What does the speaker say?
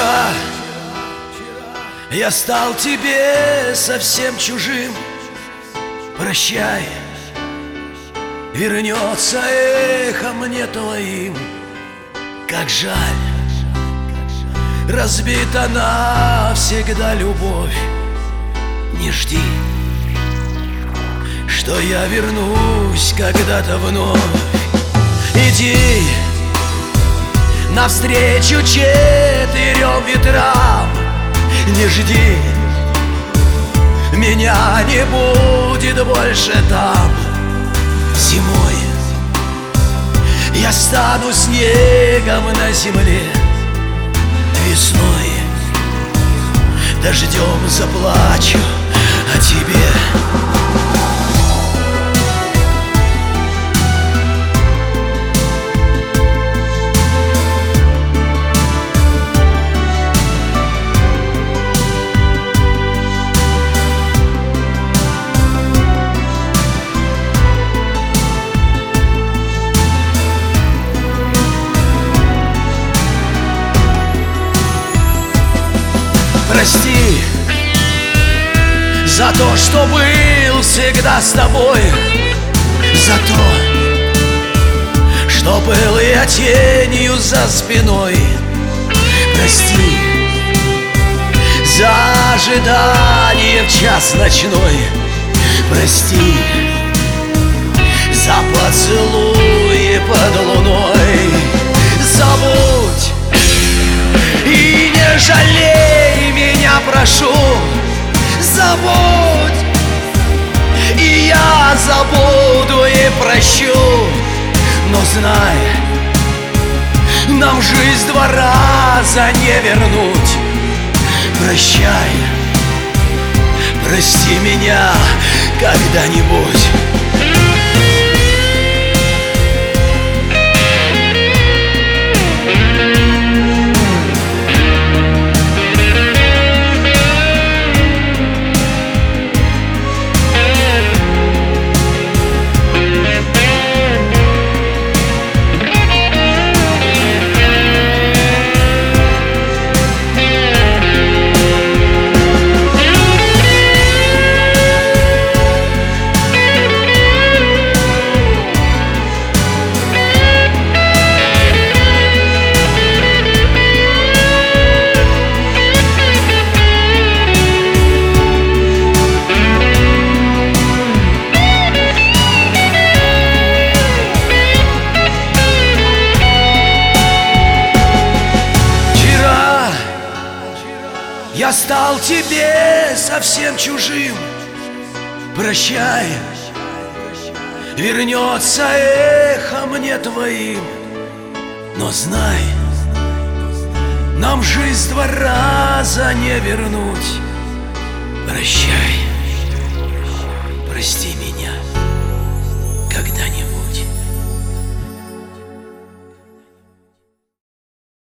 Вчера я стал тебе совсем чужим. Прощай, вернется эхо мне твоим. Как жаль, разбита навсегда любовь. Не жди, что я вернусь когда-то вновь. Иди навстречу четырем ветрам. Не жди, меня не будет больше там. Зимой я стану снегом на земле. Весной дождем заплачу о тебе. Прости за то, что был всегда с тобой, за то, что был я тенью за спиной. Прости за ожидание в час ночной. Прости за поцелуи под луной. Забудь и не жалей меня, прошу. Забудь, и я забуду и прощу. Но знай, нам жизнь два раза не вернуть. Прощай, прости меня когда-нибудь. Я стал тебе совсем чужим. Прощай, вернется эхо мне твоим. Но знай, нам жизнь два раза не вернуть. Прощай, прости меня когда-нибудь.